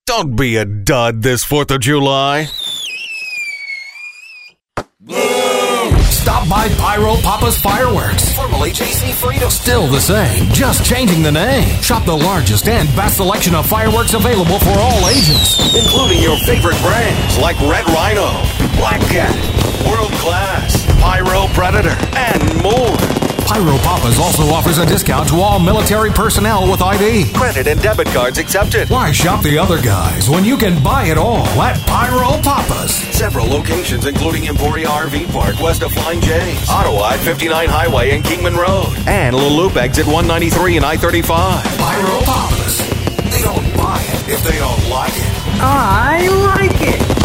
Don't be a dud this 4th of July. Stop by Pyro Papa's Fireworks, formerly JC Freedom. Still the same, just changing the name. Shop the largest and best selection of fireworks available for all ages, Including your favorite brands like Red Rhino, Black Cat, World Class, Pyro Predator, and more. Pyro Papa's also offers a discount to all military personnel with ID. Credit and debit cards accepted. Why shop the other guys when you can buy it all at Pyro Papa's? Several locations, including Emporia RV Park, west of Flying J's, Ottawa at 59 Highway and Kingman Road, and La Loupe exit 193 and I-35. Pyro Papa's. They don't buy it if they don't like it. I like it.